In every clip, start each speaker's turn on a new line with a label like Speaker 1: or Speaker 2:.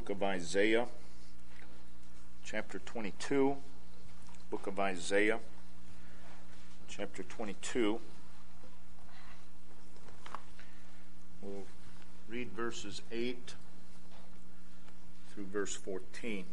Speaker 1: book of Isaiah, chapter 22. Book of Isaiah, chapter 22. We'll read verses 8 through verse 14.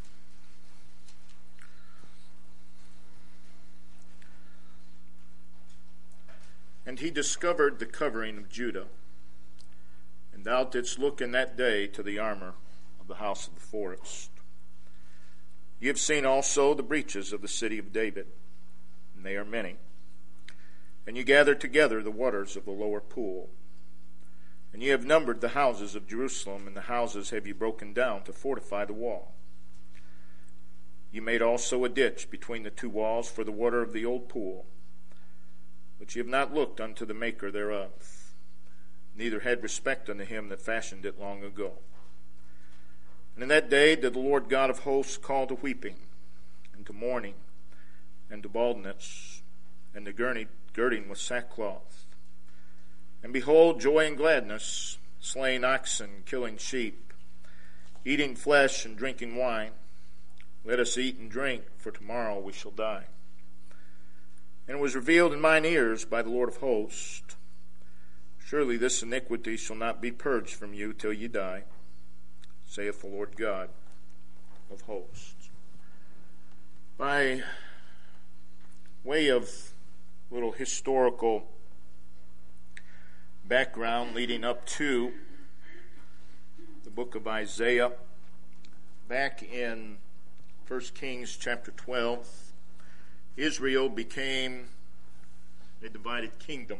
Speaker 1: And he discovered the covering of Judah, and thou didst look in that day to the armor of the house of the forest. Ye have seen also the breaches of the city of David, and they are many. And ye gathered together the waters of the lower pool. And ye have numbered the houses of Jerusalem, and the houses have ye broken down to fortify the wall. Ye made also a ditch between the two walls for the water of the old pool. But ye have not looked unto the maker thereof, neither had respect unto him that fashioned it long ago. And in that day did the Lord God of hosts call to weeping, and to mourning, and to baldness, and to girding with sackcloth. And behold, joy and gladness, slaying oxen, killing sheep, eating flesh and drinking wine. Let us eat and drink, for tomorrow we shall die. And it was revealed in mine ears by the Lord of hosts, surely this iniquity shall not be purged from you till ye die, saith the Lord God of hosts. By way of little historical background leading up to the book of Isaiah, back in 1 Kings chapter 12, Israel became a divided kingdom.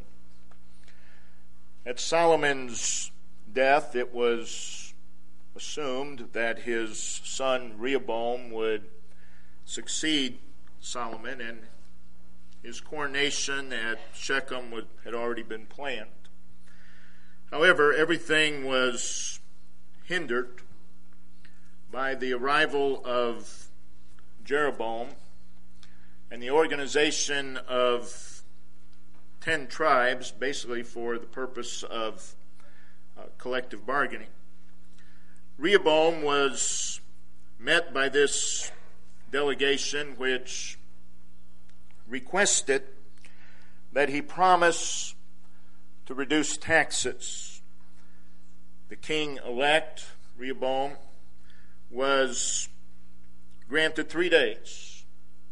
Speaker 1: At Solomon's death, it was assumed that his son Rehoboam would succeed Solomon, and his coronation at Shechem had already been planned. However, everything was hindered by the arrival of Jeroboam and the organization of 10 tribes, basically for the purpose of collective bargaining. Rehoboam was met by this delegation which requested that he promise to reduce taxes. The king-elect, Rehoboam, was granted 3 days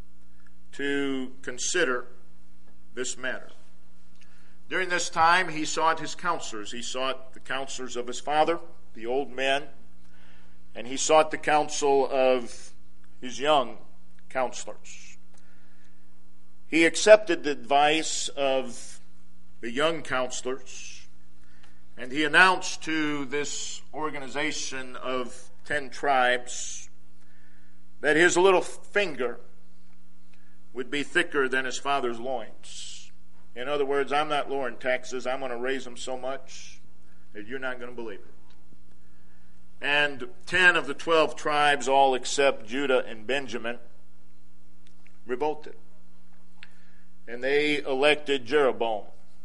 Speaker 1: to consider this matter. During this time, he sought his counselors. He sought the counselors of his father, the old men, and he sought the counsel of his young counselors. He accepted the advice of the young counselors, and he announced to this organization of 10 tribes that his little finger would be thicker than his father's loins. In other words, I'm not lowering taxes. I'm going to raise them so much that you're not going to believe it. And 10 of the 12 tribes, all except Judah and Benjamin, revolted. And they elected Jeroboam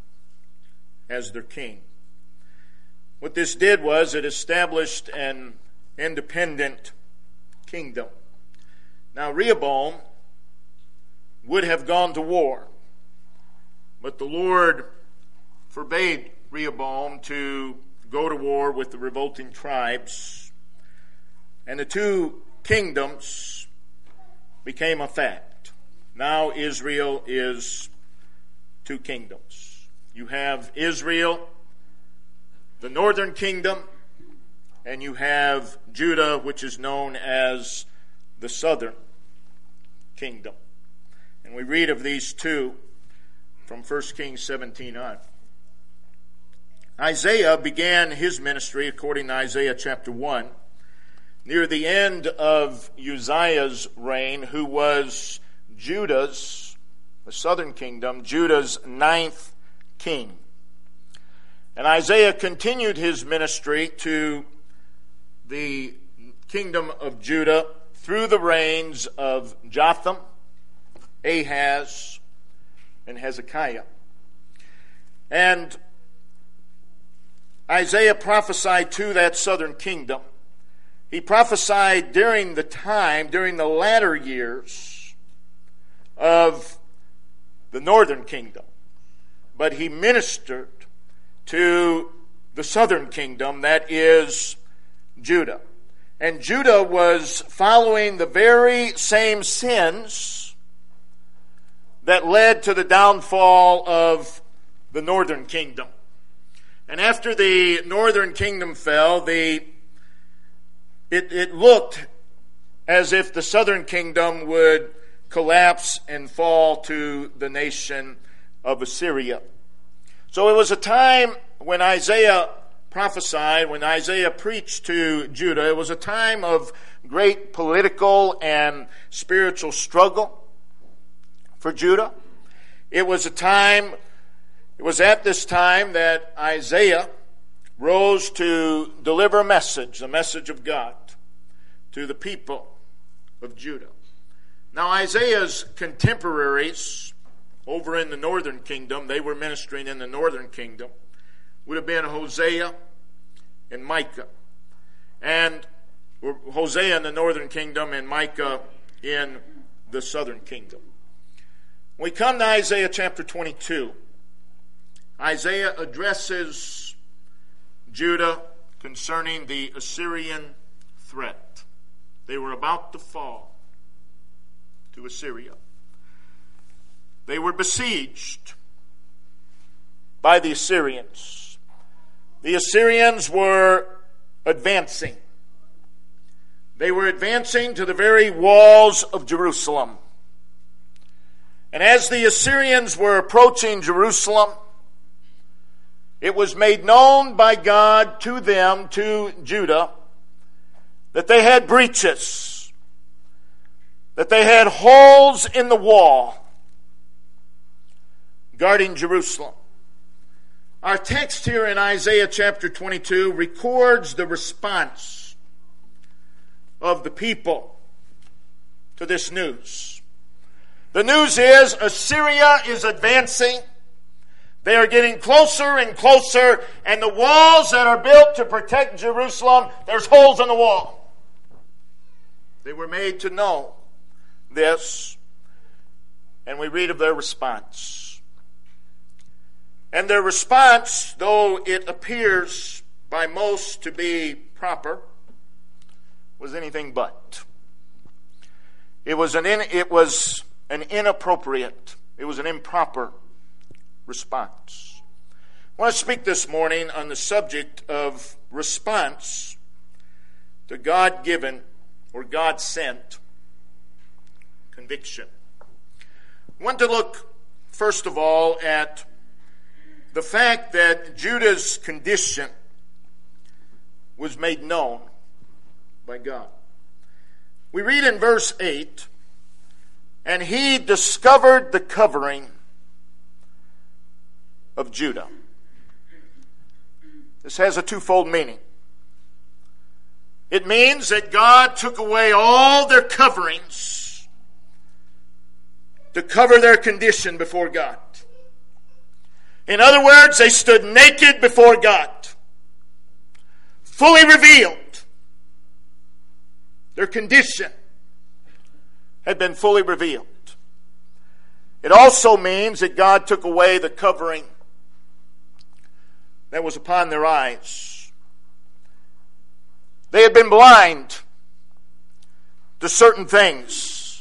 Speaker 1: as their king. What this did was it established an independent kingdom. Now, Rehoboam would have gone to war, but the Lord forbade Rehoboam to go to war with the revolting tribes, and the two kingdoms became a fact. Now Israel is two kingdoms. You have Israel, the northern kingdom, and you have Judah, which is known as the southern kingdom. And we read of these two from 1 Kings 17 on. Isaiah began his ministry, according to Isaiah chapter 1, near the end of Uzziah's reign, who was Judah's, the southern kingdom, Judah's 9th king. And Isaiah continued his ministry to the kingdom of Judah through the reigns of Jotham, Ahaz, and Hezekiah. And Isaiah prophesied to that southern kingdom He prophesied during the latter years of the northern kingdom. But he ministered to the southern kingdom, that is Judah. And Judah was following the very same sins that led to the downfall of the northern kingdom. And after the northern kingdom fell, it looked as if the southern kingdom would collapse and fall to the nation of Assyria. So it was a time when Isaiah prophesied, when Isaiah preached to Judah, it was a time of great political and spiritual struggle for Judah. It was at this time that Isaiah rose to deliver a message, the message of God, to the people of Judah. Now Isaiah's contemporaries over in the northern kingdom, they were ministering in the northern kingdom, would have been Hosea and Micah. And Hosea in the northern kingdom and Micah in the southern kingdom. When we come to Isaiah chapter 22, Isaiah addresses Judah concerning the Assyrian threat. They were about to fall to Assyria. They were besieged by the Assyrians. The Assyrians were advancing. They were advancing to the very walls of Jerusalem. And as the Assyrians were approaching Jerusalem, it was made known by God to them, to Judah, that they had breaches, that they had holes in the wall guarding Jerusalem. Our text here in Isaiah chapter 22 records the response of the people to this news. The news is Assyria is advancing. They are getting closer and closer, and the walls that are built to protect Jerusalem, there's holes in the wall. They were made to know this, and we read of their response. And their response, though it appears by most to be proper, was anything but. It was an inappropriate, it was an improper response. I want to speak this morning on the subject of response to God-given or God-sent conviction. I want to look, first of all, at the fact that Judah's condition was made known by God. We read in verse 8, and he discovered the covering of Judah. This has a twofold meaning. It means that God took away all their coverings to cover their condition before God. In other words, they stood naked before God, fully revealed. Their condition had been fully revealed. It also means that God took away the covering that was upon their eyes. They had been blind to certain things,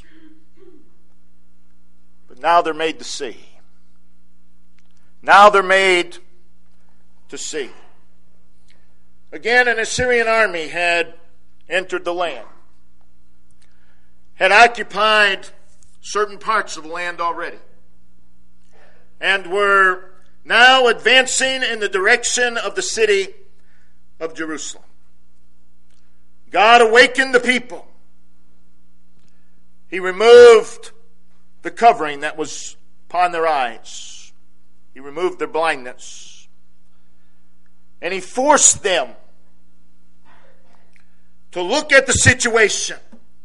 Speaker 1: but now they're made to see. Now they're made to see. Again, an Assyrian army had entered the land, had occupied certain parts of the land already, and were now advancing in the direction of the city of Jerusalem. God awakened the people. He removed the covering that was upon their eyes. He removed their blindness. And he forced them to look at the situation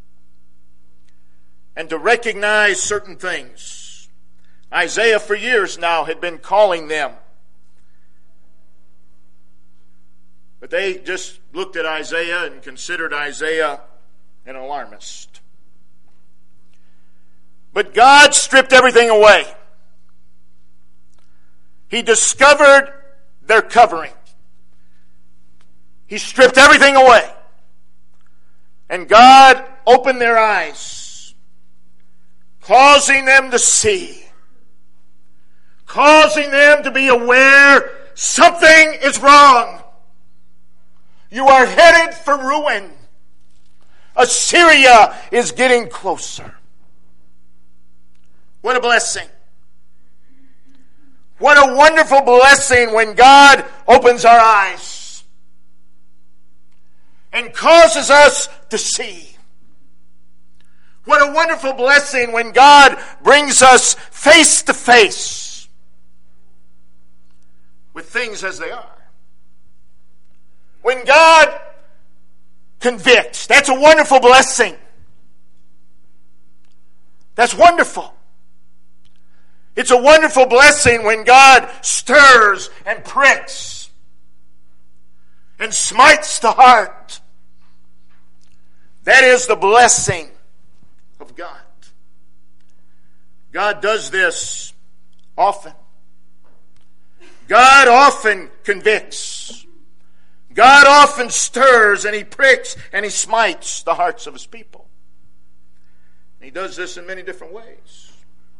Speaker 1: and to recognize certain things. Isaiah for years now had been calling them, but they just looked at Isaiah and considered Isaiah an alarmist. But God stripped everything away. He discovered their covering. He stripped everything away. And God opened their eyes, causing them to see, causing them to be aware something is wrong. You are headed for ruin. Assyria is getting closer. What a blessing. What a wonderful blessing when God opens our eyes and causes us to see. What a wonderful blessing when God brings us face to face with things as they are. When God convicts, that's a wonderful blessing. That's wonderful. It's a wonderful blessing when God stirs and pricks and smites the heart. That is the blessing of God. God does this often. God often convicts. God often stirs and He pricks and He smites the hearts of His people. He does this in many different ways.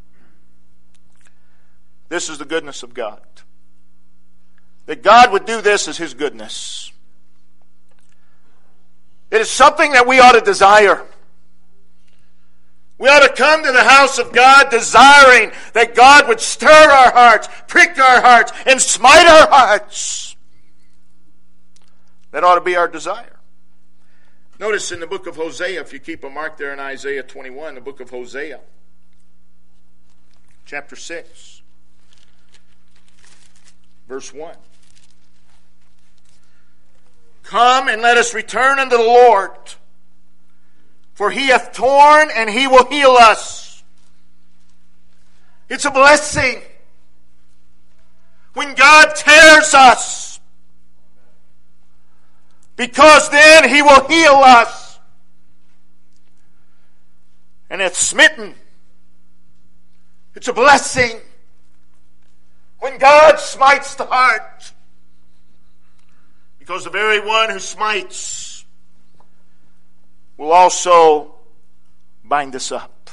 Speaker 1: This is the goodness of God. That God would do this is His goodness. It is something that we ought to desire. We ought to come to the house of God desiring that God would stir our hearts, prick our hearts, and smite our hearts. That ought to be our desire. Notice in the book of Hosea, if you keep a mark there in Isaiah 21, the book of Hosea, chapter 6, verse 1. Come and let us return unto the Lord, for He hath torn and He will heal us. It's a blessing when God tears us, because then He will heal us. And it's smitten. It's a blessing when God smites the heart, because the very one who smites will also bind us up.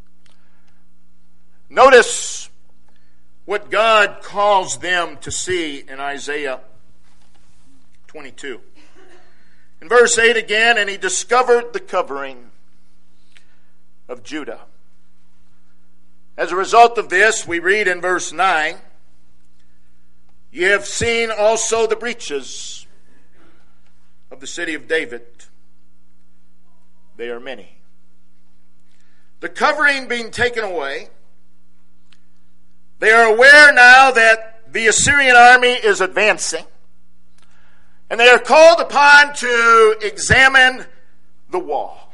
Speaker 1: Notice what God calls them to see in Isaiah 22. In verse 8 again, and He discovered the covering of Judah. As a result of this, we read in verse 9, ye have seen also the breaches of the city of David. They are many. The covering being taken away, they are aware now that the Assyrian army is advancing, and they are called upon to examine the wall.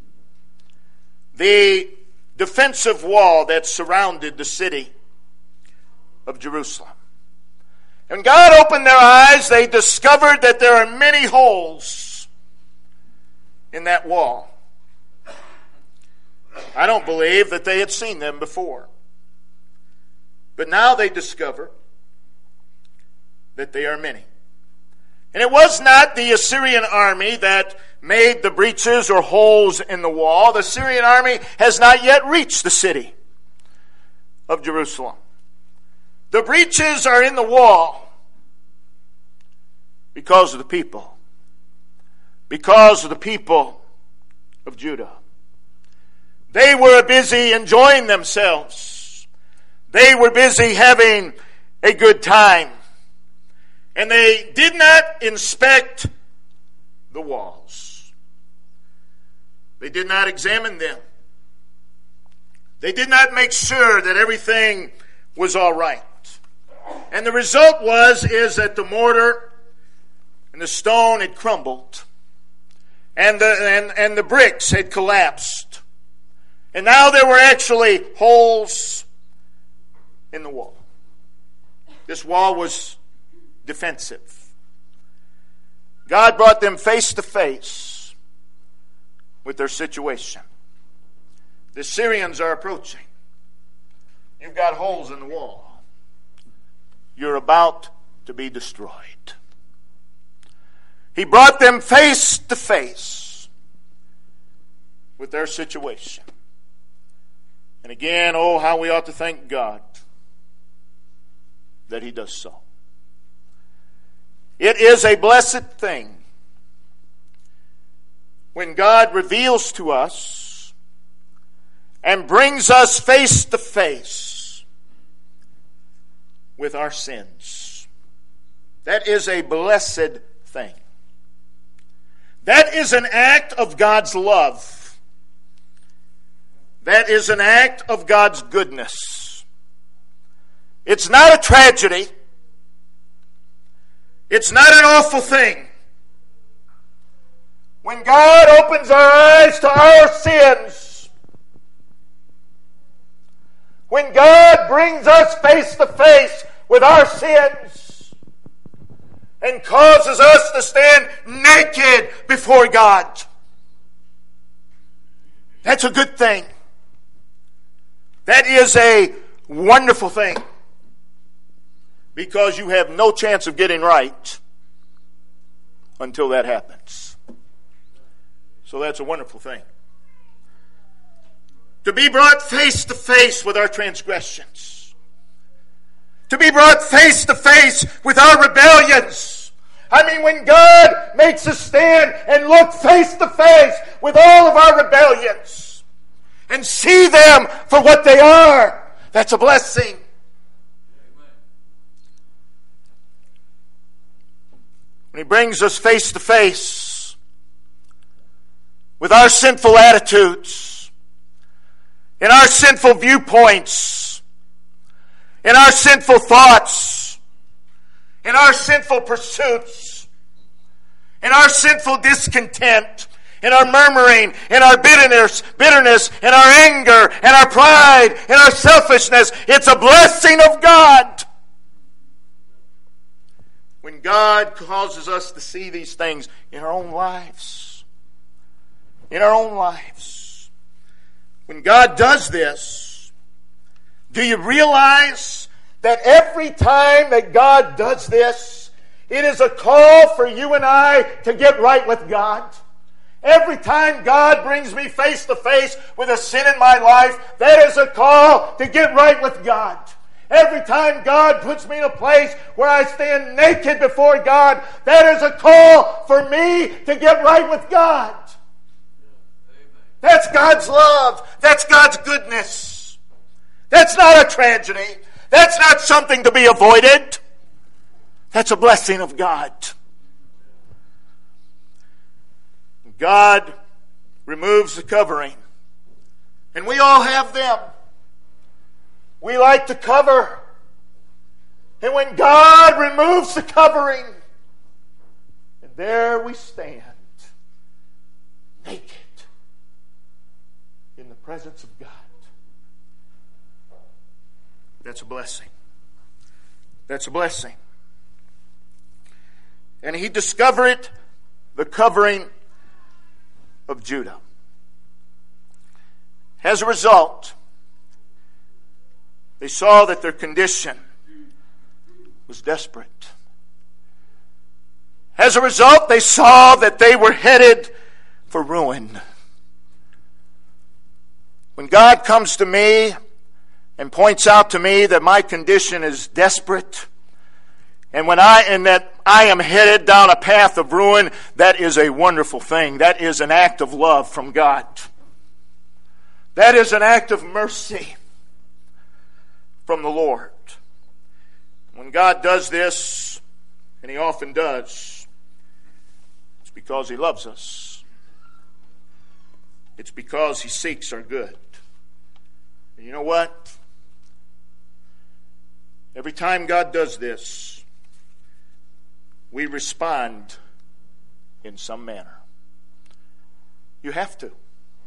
Speaker 1: The defensive wall that surrounded the city of Jerusalem. And God opened their eyes. They discovered that there are many holes in that wall. I don't believe that they had seen them before. But now they discover that they are many. And it was not the Assyrian army that made the breaches or holes in the wall. The Assyrian army has not yet reached the city of Jerusalem. The breaches are in the wall because of the people. Because of the people of Judah. They were busy enjoying themselves. They were busy having a good time. And they did not inspect the walls. They did not examine them. They did not make sure that everything was all right. And the result is that the mortar and the stone had crumbled, and the bricks had collapsed, and now there were actually holes in the wall. This wall was defensive. God brought them face to face with their situation. The Syrians are approaching. You've got holes in the wall. You're about to be destroyed. He brought them face to face with their situation. And again, oh, how we ought to thank God that He does so. It is a blessed thing when God reveals to us and brings us face to face with our sins. That is a blessed thing. That is an act of God's love. That is an act of God's goodness. It's not a tragedy. It's not an awful thing. When God opens our eyes to our sins, when God brings us face to face with our sins and causes us to stand naked before God, that's a good thing. That is a wonderful thing. Because you have no chance of getting right until that happens. So that's a wonderful thing. To be brought face to face with our transgressions. To be brought face to face with our rebellions. I mean, when God makes us stand and look face to face with all of our rebellions and see them for what they are, that's a blessing. When He brings us face to face with our sinful attitudes, in our sinful viewpoints, in our sinful thoughts, in our sinful pursuits, in our sinful discontent, in our murmuring, in our bitterness, in our anger, in our pride, in our selfishness, it's a blessing of God. When God causes us to see these things in our own lives. In our own lives. When God does this, do you realize that every time that God does this, it is a call for you and I to get right with God? Every time God brings me face to face with a sin in my life, that is a call to get right with God. Every time God puts me in a place where I stand naked before God, that is a call for me to get right with God. That's God's love. That's God's goodness. That's not a tragedy. That's not something to be avoided. That's a blessing of God. God removes the covering. And we all have them. We like to cover. And when God removes the covering, and there we stand, naked, in the presence of God. That's a blessing. That's a blessing. And He discovered the covering of Judah. As a result, they saw that their condition was desperate. As a result, they saw that they were headed for ruin. When God comes to me and points out to me that my condition is desperate, and that I am headed down a path of ruin, that is a wonderful thing. That is an act of love from God. That is an act of mercy from the Lord. When God does this, and He often does, it's because He loves us. It's because He seeks our good. And you know what? Every time God does this, we respond in some manner. You have to.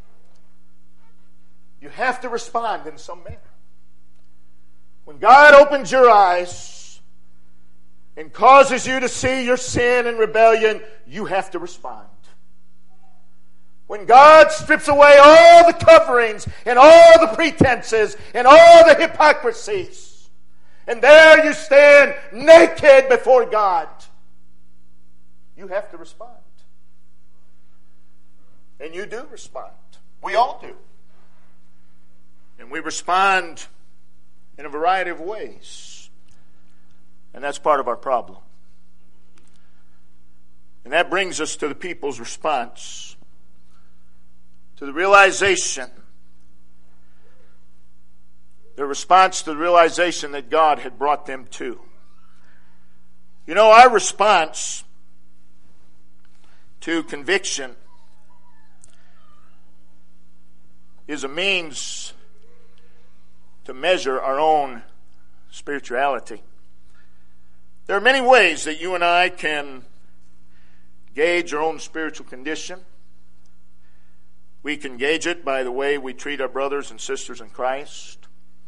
Speaker 1: You have to respond in some manner. When God opens your eyes and causes you to see your sin and rebellion, you have to respond. When God strips away all the coverings and all the pretenses and all the hypocrisies, and there you stand naked before God, you have to respond. And you do respond. We all do. And we respond in a variety of ways. And that's part of our problem. And that brings us to the people's response, to the realization, their response to the realization that God had brought them to. You know, our response to conviction is a means to measure our own spirituality. There are many ways that you and I can gauge our own spiritual condition. We can gauge it by the way we treat our brothers and sisters in Christ.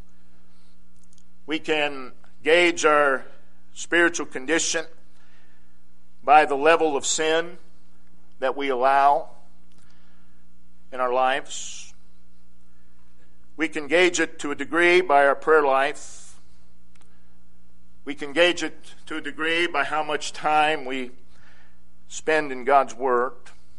Speaker 1: We can gauge our spiritual condition by the level of sin that we allow in our lives. We can gauge it to a degree by our prayer life. We can gauge it to a degree by how much time we spend in God's Word.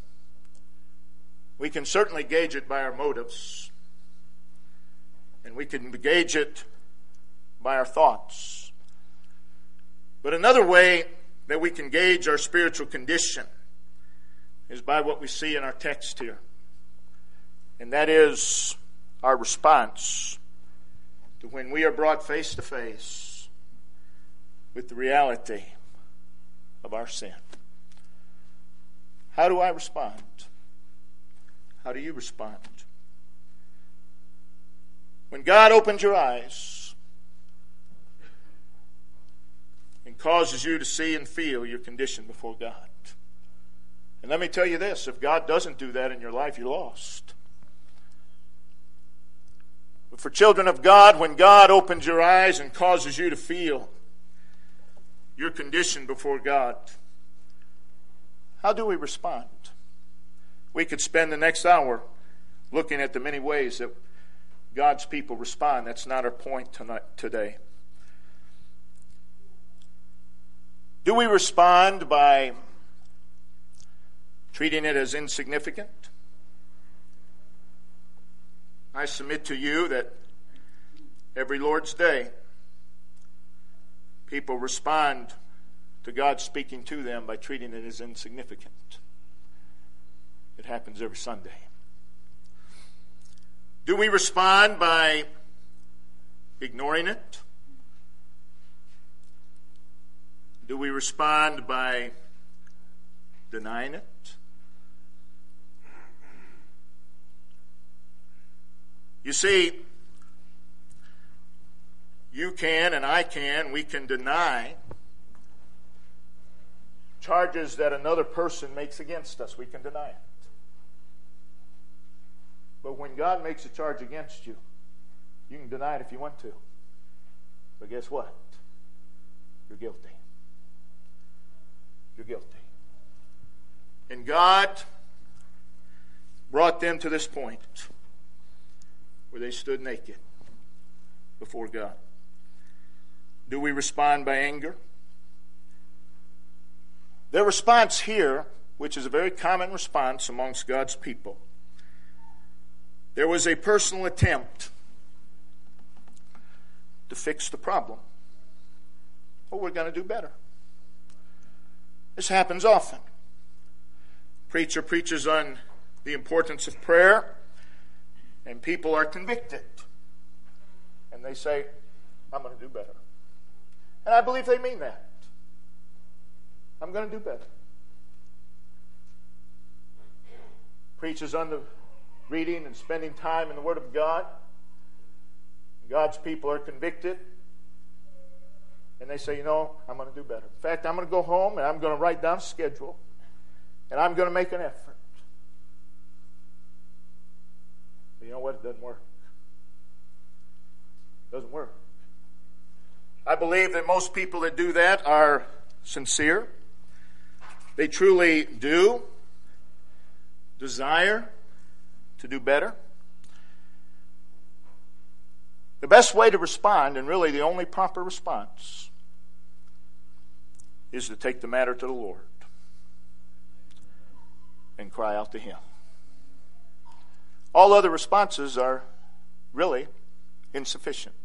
Speaker 1: We can certainly gauge it by our motives. And we can gauge it by our thoughts. But another way that we can gauge our spiritual condition is by what we see in our text here. And that is our response to when we are brought face to face with the reality of our sin. How do I respond? How do you respond? When God opens your eyes and causes you to see and feel your condition before God. And let me tell you this, if God doesn't do that in your life, you're lost. But for children of God, when God opens your eyes and causes you to feel your condition before God, how do we respond? We could spend the next hour looking at the many ways that God's people respond. That's not our point today. Do we respond by treating it as insignificant? I submit to you that every Lord's Day, people respond to God speaking to them by treating it as insignificant. It happens every Sunday. Do we respond by ignoring it? Do we respond by denying it? You see, you can and I can, we can deny charges that another person makes against us. We can deny it. But when God makes a charge against you, you can deny it if you want to. But guess what? You're guilty. You're guilty. And God brought them to this point where they stood naked before God. Do we respond by anger? Their response here, which is a very common response amongst God's people, there was a personal attempt to fix the problem. Oh, we're going to do better. This happens often. Preacher preaches on the importance of prayer, and people are convicted. And they say, I'm going to do better. And I believe they mean that. I'm going to do better. Preaches on the reading and spending time in the Word of God. God's people are convicted. And they say, I'm going to do better. In fact, I'm going to go home and I'm going to write down a schedule. And I'm going to make an effort. But you know what? It doesn't work. It doesn't work. I believe that most people that do that are sincere. They truly do desire to do better. The best way to respond, and really the only proper response, is to take the matter to the Lord and cry out to Him. All other responses are really insufficient.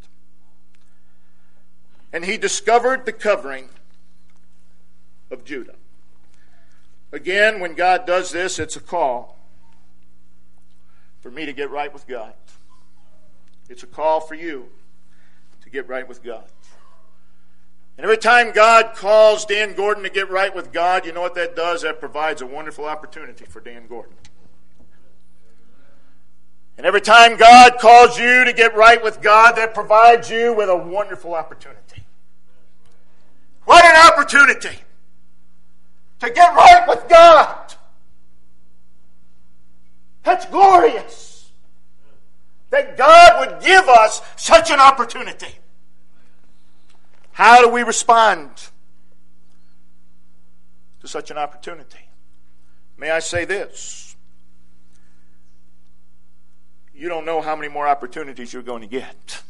Speaker 1: And he discovered the covering of Judah. Again, when God does this, it's a call for me to get right with God. It's a call for you to get right with God. And every time God calls Dan Gordon to get right with God, you know what that does? That provides a wonderful opportunity for Dan Gordon. And every time God calls you to get right with God, that provides you with a wonderful opportunity. What an opportunity to get right with God. That's glorious that God would give us such an opportunity. How do we respond to such an opportunity? May I say this? You don't know how many more opportunities you're going to get.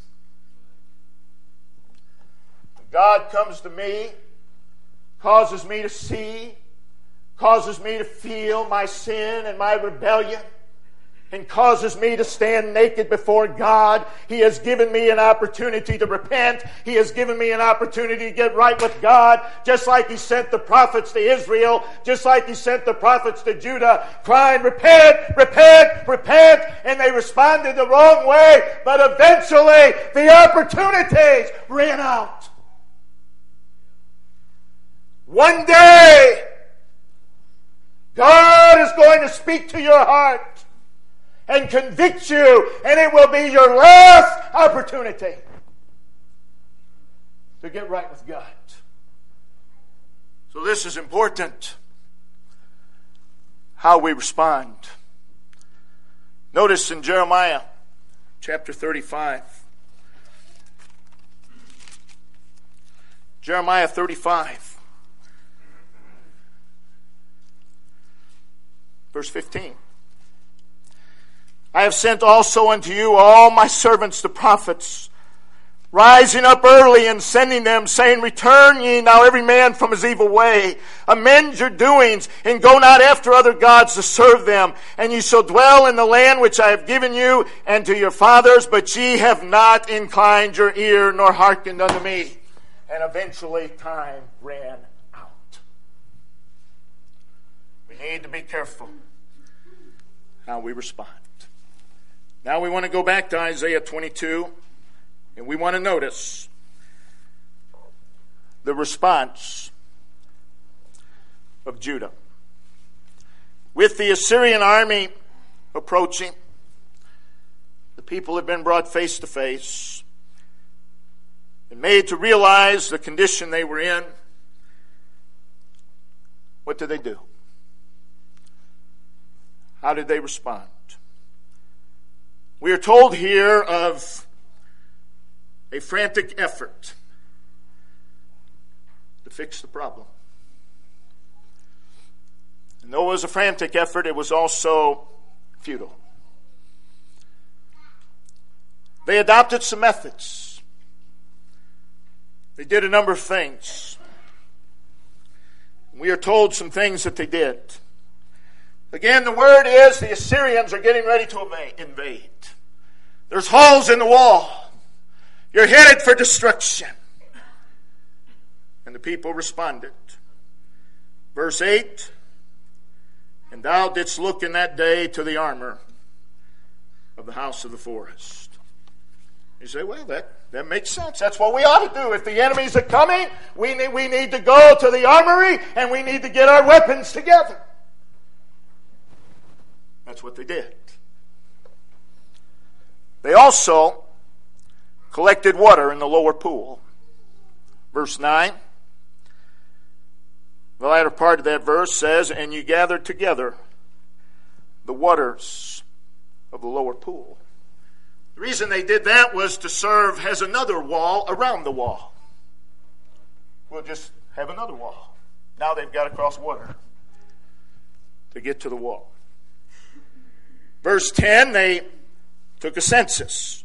Speaker 1: God comes to me, causes me to see, causes me to feel my sin and my rebellion, and causes me to stand naked before God. He has given me an opportunity to repent. He has given me an opportunity to get right with God, just like He sent the prophets to Israel, just like He sent the prophets to Judah, crying, repent, repent, repent, and they responded the wrong way, but eventually the opportunities ran out. One day, God is going to speak to your heart and convict you, and it will be your last opportunity to get right with God. So this is important, how we respond. Notice in Jeremiah chapter 35. Jeremiah 35. Verse 15. I have sent also unto you all my servants the prophets, rising up early and sending them, saying, return ye now every man from his evil way, amend your doings, and go not after other gods to serve them, and ye shall dwell in the land which I have given you and to your fathers, but ye have not inclined your ear nor hearkened unto me. And eventually time ran out. We need to be careful how we respond. Now we want to go back to Isaiah 22, and we want to notice the response of Judah. With the Assyrian army approaching, the people have been brought face to face and made to realize the condition they were in. What did they do? How did they respond? We are told here of a frantic effort to fix the problem. And though it was a frantic effort, it was also futile. They adopted some methods. They did a number of things. We are told some things that they did. Again, the word is the Assyrians are getting ready to invade. There's holes in the wall. You're headed for destruction. And the people responded. Verse 8, and thou didst look in that day to the armor of the house of the forest. You say, well, that makes sense. That's what we ought to do. If the enemies are coming, we need to go to the armory and we need to get our weapons together. That's what they did. They also collected water in the lower pool. Verse 9, the latter part of that verse says, and you gathered together the waters of the lower pool. The reason they did that was to serve as another wall around the wall. We'll just have another wall. Now they've got to cross water to get to the wall. Verse 10, they took a census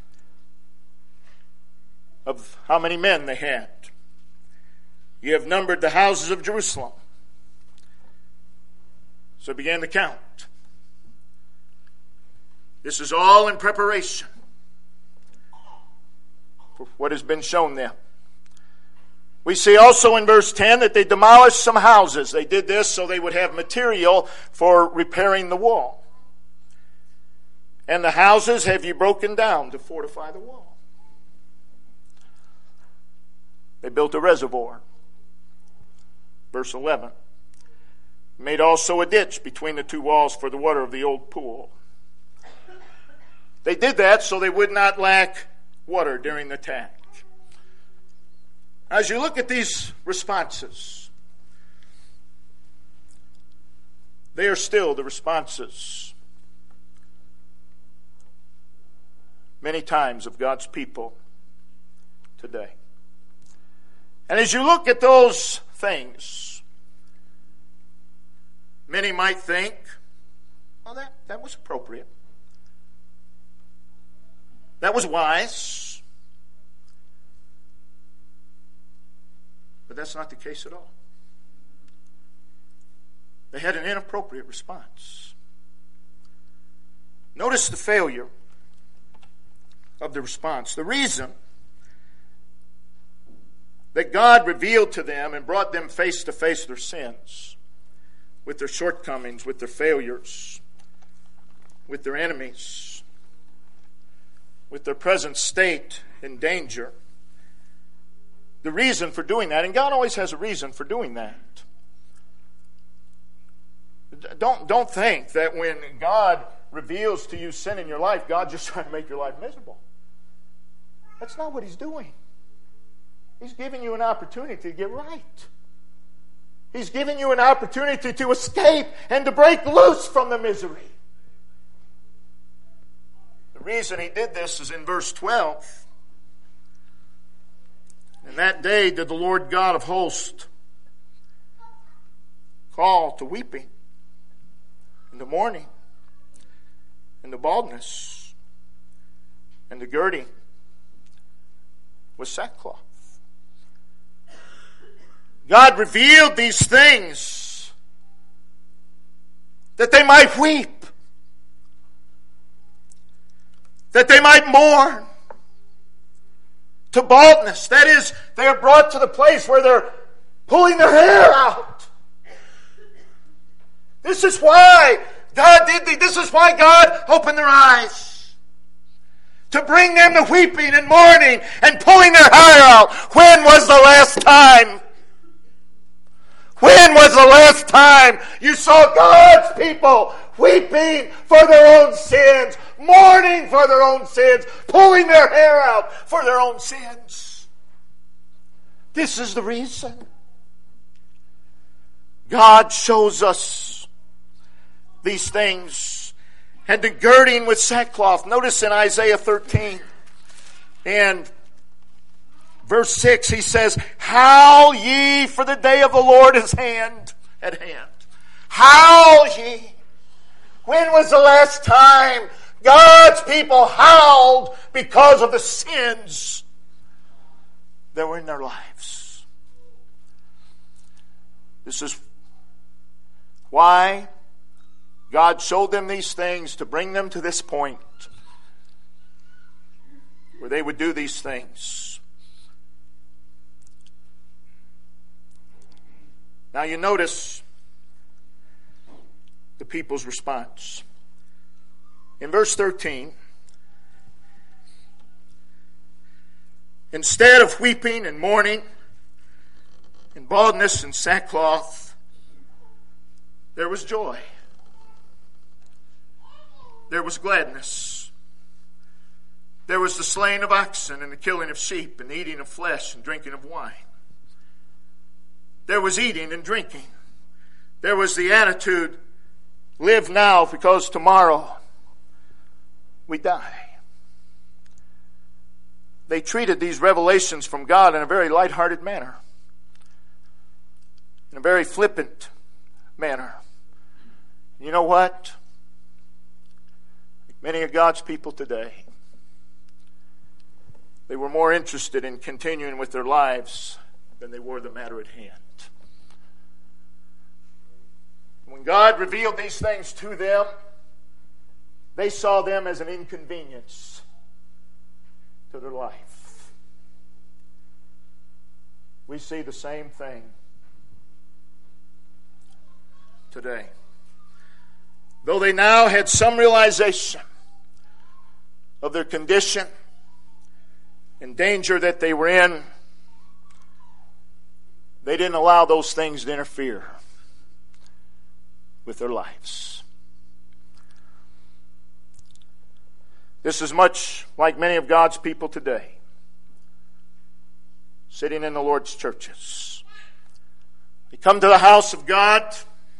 Speaker 1: of how many men they had. You have numbered the houses of Jerusalem. So they began to count. This is all in preparation for what has been shown them. We see also in verse 10 that they demolished some houses. They did this so they would have material for repairing the wall. And the houses have you broken down to fortify the wall. They built a reservoir. Verse 11. Made also a ditch between the two walls for the water of the old pool. They did that so they would not lack water during the attack. As you look at these responses, they are still the responses many times of God's people today. And as you look at those things, many might think, well, that was appropriate. That was wise. But that's not the case at all. They had an inappropriate response. Notice the failure of the response. The reason that God revealed to them and brought them face to face their sins, with their shortcomings, with their failures, with their enemies, with their present state in danger. The reason for doing that, and God always has a reason for doing that. Don't think that when God reveals to you sin in your life, God's just trying to make your life miserable. That's not what He's doing. He's giving you an opportunity to get right. He's giving you an opportunity to escape and to break loose from the misery. The reason He did this is in verse 12. And that day did the Lord God of hosts call to weeping, and to mourning, and to baldness, and to girding with sackcloth. God revealed these things that they might weep, that they might mourn. To baldness. That is, they are brought to the place where they're pulling their hair out. This is why God did this is why God opened their eyes. To bring them to weeping and mourning and pulling their hair out. When was the last time? When was the last time you saw God's people weeping for their own sins, mourning for their own sins, pulling their hair out for their own sins? This is the reason. God shows us these things. And the girding with sackcloth. Notice in Isaiah 13 and verse 6, he says, Howl ye, for the day of the Lord is at hand. Howl ye. When was the last time God's people howled because of the sins that were in their lives? This is why God showed them these things, to bring them to this point where they would do these things. Now you notice the people's response. In verse 13, instead of weeping and mourning and baldness and sackcloth, there was joy. There was gladness. There was the slaying of oxen and the killing of sheep and the eating of flesh and drinking of wine. There was eating and drinking. There was the attitude, live now because tomorrow we die. They treated these revelations from God in a very lighthearted manner. in a very flippant manner. You know what? Like many of God's people today, they were more interested in continuing with their lives than they were the matter at hand. When God revealed these things to them, they saw them as an inconvenience to their life. We see the same thing today. Though they now had some realization of their condition and danger that they were in, they didn't allow those things to interfere with their lives. This is much like many of God's people today, sitting in the Lord's churches. They come to the house of God,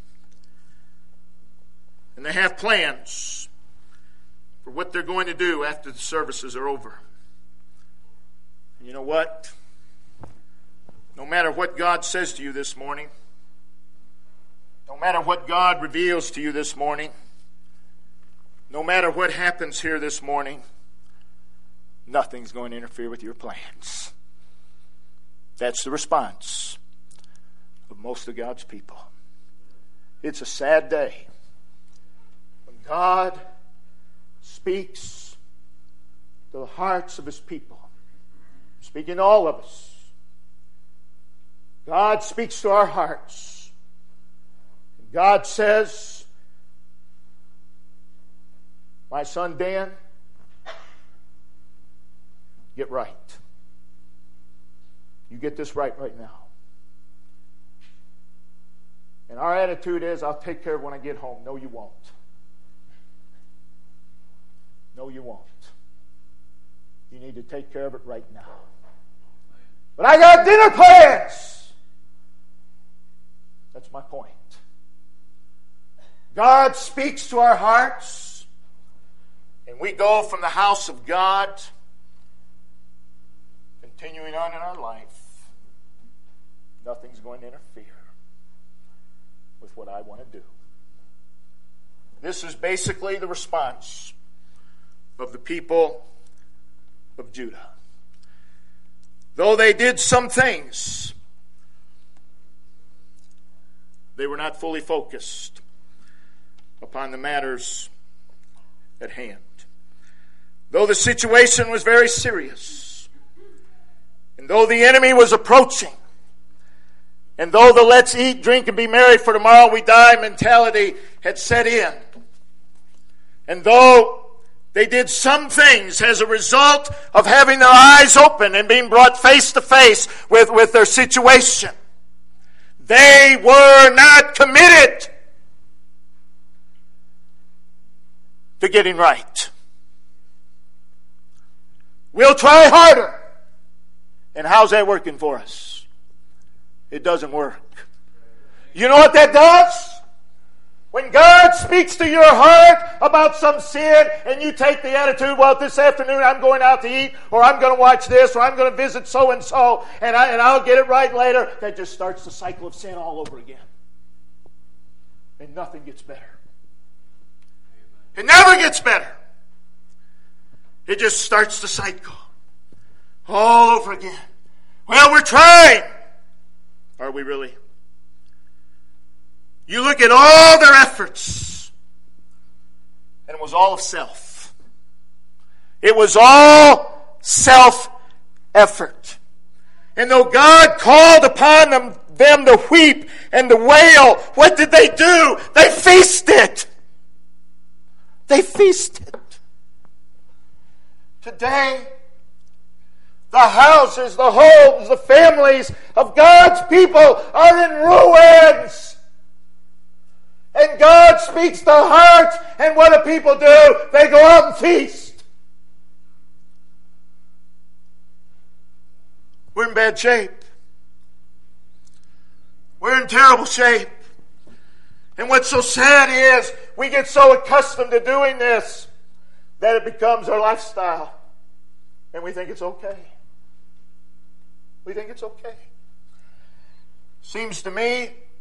Speaker 1: and they have plans for what they're going to do after the services are over. And you know what? No matter what God says to you this morning, no matter what God reveals to you this morning, no matter what happens here this morning, nothing's going to interfere with your plans. That's the response of most of God's people. It's a sad day when God speaks to the hearts of His people, speaking to all of us. God speaks to our hearts. God says, my son Dan, get right. You get this right now. And our attitude is, I'll take care of it when I get home. No, you won't. No, you won't. You need to take care of it right now. But I got dinner plans. That's my point. God speaks to our hearts, and we go from the house of God, continuing on in our life. Nothing's going to interfere with what I want to do. This is basically the response of the people of Judah. Though they did some things, they were not fully focused upon the matters at hand. Though the situation was very serious, and though the enemy was approaching, and though the let's eat, drink, and be merry for tomorrow we die mentality had set in, and though they did some things as a result of having their eyes open and being brought face to face with their situation, they were not committed to getting right. We'll try harder. And how's that working for us? It doesn't work. You know what that does? When God speaks to your heart about some sin and you take the attitude, well, this afternoon I'm going out to eat, or I'm going to watch this, or I'm going to visit so-and-so, and I'll get it right later, that just starts the cycle of sin all over again. And nothing gets better. It never gets better. It just starts the cycle all over again. Well, we're trying. Are we really? You look at all their efforts, and it was all of self. It was all self-effort. And though God called upon them to weep and to wail, what did they do? They feasted. They feasted. Today, the houses, the homes, the families of God's people are in ruins. And God speaks to hearts, and what do people do? They go out and feast. We're in bad shape. We're in terrible shape. And what's so sad is we get so accustomed to doing this that it becomes our lifestyle. And we think it's okay. We think it's okay. Seems to me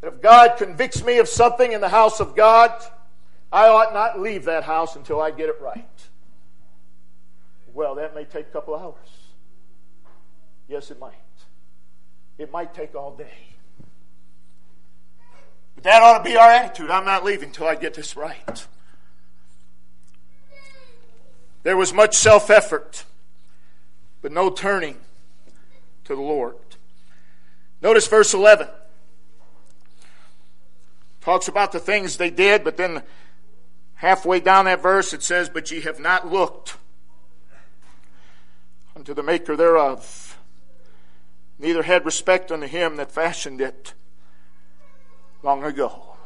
Speaker 1: If God convicts me of something in the house of God, I ought not leave that house until I get it right. Well, that may take a couple hours. Yes, it might. It might take all day. But that ought to be our attitude. I'm not leaving until I get this right. There was much self-effort, but no turning to the Lord. Notice verse 11. Talks about the things they did, but then halfway down that verse it says, "But ye have not looked unto the maker thereof, neither had respect unto him that fashioned it long ago."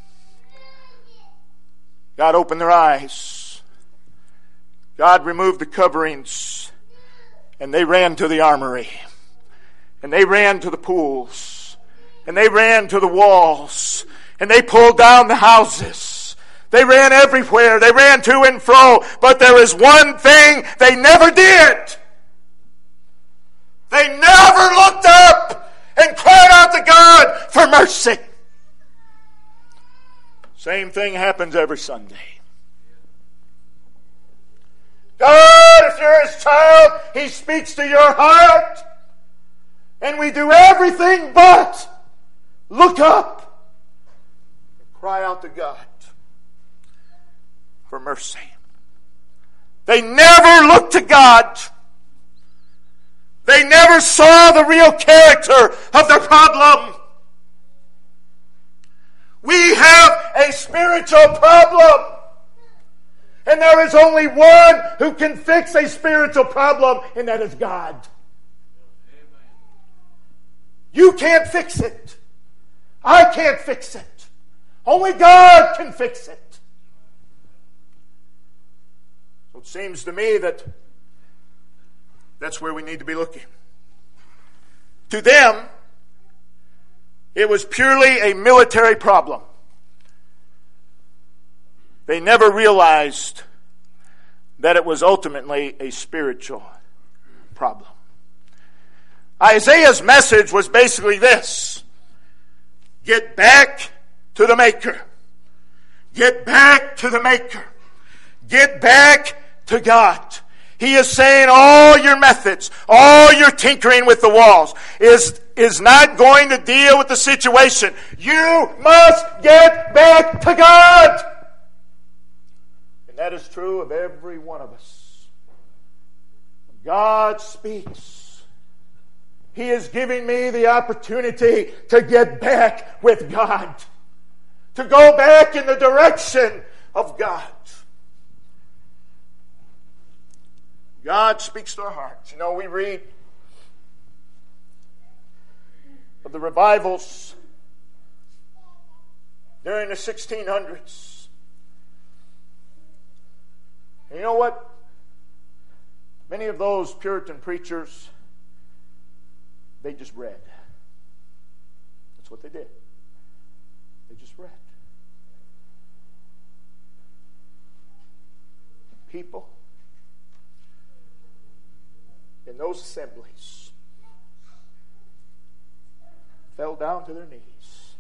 Speaker 1: God opened their eyes. God removed the coverings, and they ran to the armory, and they ran to the pools, and they ran to the walls, and they pulled down the houses. They ran everywhere. They ran to and fro. But there is one thing they never did. They never looked up and cried out to God for mercy. Same thing happens every Sunday. God, if you're His child, He speaks to your heart. And we do everything but look up and cry out to God for mercy. They never looked to God. They never saw the real character of their problem. We have a spiritual problem. And there is only one who can fix a spiritual problem, and that is God. You can't fix it. I can't fix it. Only God can fix it. So it seems to me that that's where we need to be looking. To them, it was purely a military problem. They never realized that it was ultimately a spiritual problem. Isaiah's message was basically this: get back to the Maker. Get back to the Maker. Get back to God. He is saying all your methods, all your tinkering with the walls is not going to deal with the situation. You must get back to God. And that is true of every one of us. When God speaks, He is giving me the opportunity to get back with God. To go back in the direction of God. God speaks to our hearts. You know, we read of the revivals during the 1600s. And you know what? Many of those Puritan preachers, they just read. That's what they did. They just read. People in those assemblies fell down to their knees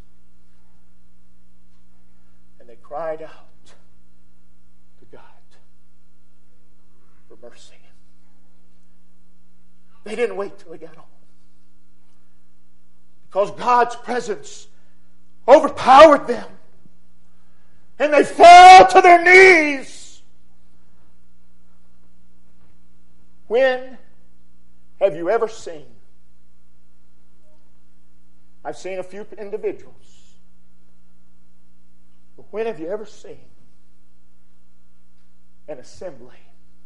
Speaker 1: and they cried out to God for mercy. They didn't wait till they got home, because God's presence overpowered them and they fell to their knees. When have you ever seen? I've seen a few individuals. But when have you ever seen an assembly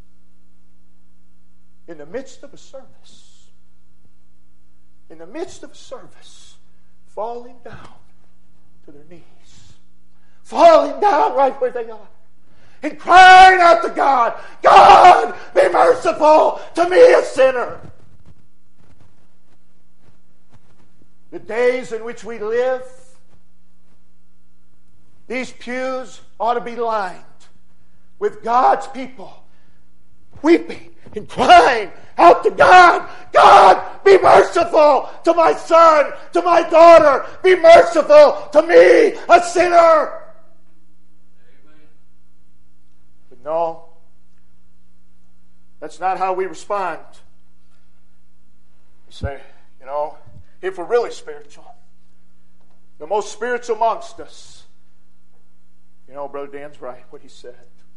Speaker 1: in the midst of a service, falling down to their knees, falling down right where they are, and crying out to God, God, be merciful to me, a sinner? The days in which we live, these pews ought to be lined with God's people weeping and crying out to God, God, be merciful to my son, to my daughter. Be merciful to me, a sinner. Amen. But no, that's not how we respond. We say, if we're really spiritual, the most spiritual amongst us, Brother Dan's right, what he said.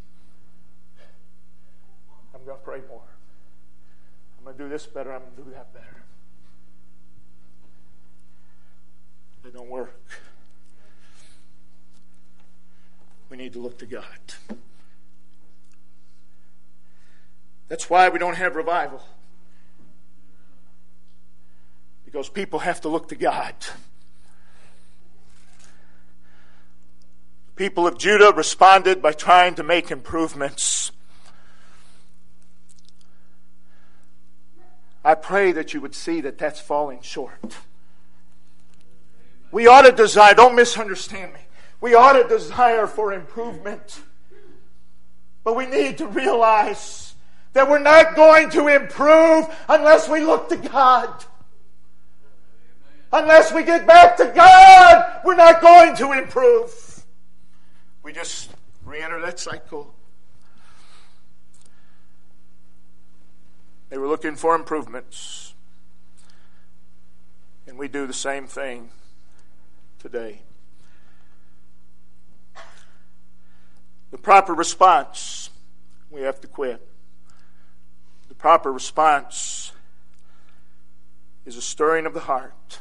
Speaker 1: I'm going to pray more. I'm going to do this better. I'm going to do that better. It don't work. We need to look to God. That's why we don't have revival. Because people have to look to God. The people of Judah responded by trying to make improvements. I pray that you would see that that's falling short. We ought to desire, don't misunderstand me, we ought to desire for improvement. But we need to realize that we're not going to improve unless we look to God. Unless we get back to God, we're not going to improve. We just re-enter that cycle. They were looking for improvements. And we do the same thing today. The proper response, we have to quit. The proper response is a stirring of the heart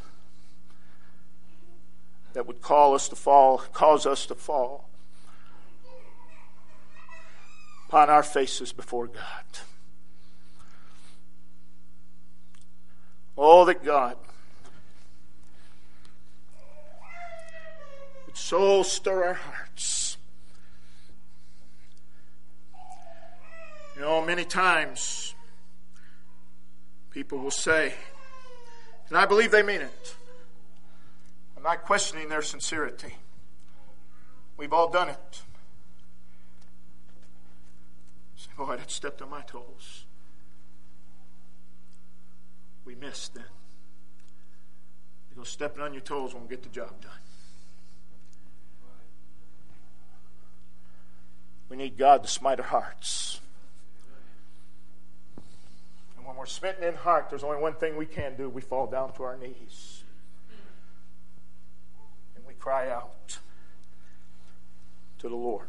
Speaker 1: that would cause us to fall upon our faces before God. Oh, that God would so stir our hearts. Many times people will say, and I believe they mean it, I'm not questioning their sincerity. We've all done it. Say, boy, that stepped on my toes. We missed then. Because stepping on your toes won't get the job done. We need God to smite our hearts. And when we're smitten in heart, there's only one thing we can do. We fall down to our knees. And we cry out to the Lord.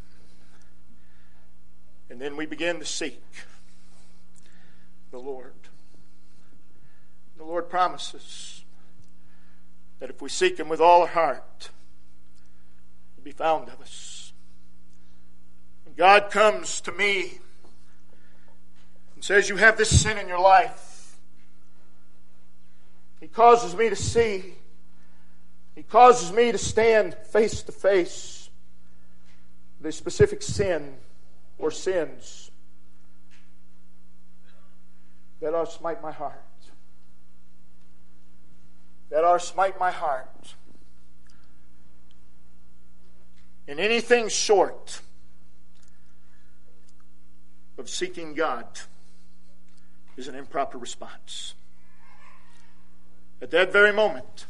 Speaker 1: And then we begin to seek the Lord. The Lord promises that if we seek Him with all our heart, He'll be found of us. When God comes to me and says, you have this sin in your life, He causes me to see. He causes me to stand face to face with a specific sin or sins that ought to smite my heart. That ought to smite my heart. And anything short of seeking God is an improper response. At that very moment,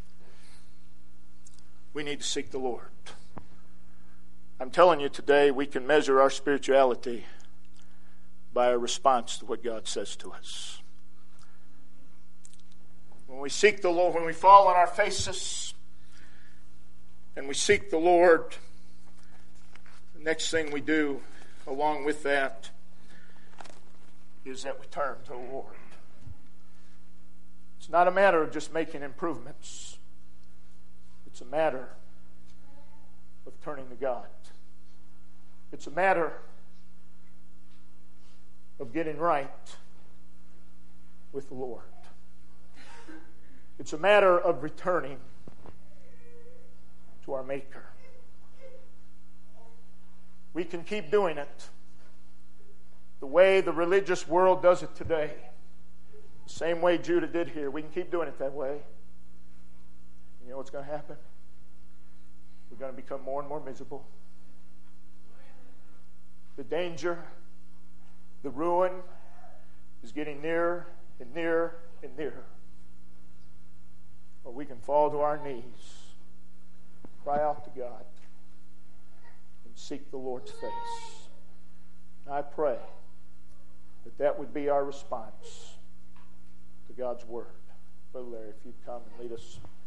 Speaker 1: we need to seek the Lord. I'm telling you today, we can measure our spirituality by a response to what God says to us. When we seek the Lord, when we fall on our faces and we seek the Lord, the next thing we do along with that is that we turn to the Lord. It's not a matter of just making improvements. It's a matter of turning to God. It's a matter of getting right with the Lord. It's a matter of returning to our Maker. We can keep doing it the way the religious world does it today. The same way Judah did here. We can keep doing it that way. You know what's going to happen? We're going to become more and more miserable. The danger The ruin is getting nearer and nearer and nearer. Or we can fall to our knees, cry out to God, and seek the Lord's face. And I pray that that would be our response to God's Word. Brother Larry, if you'd come and lead us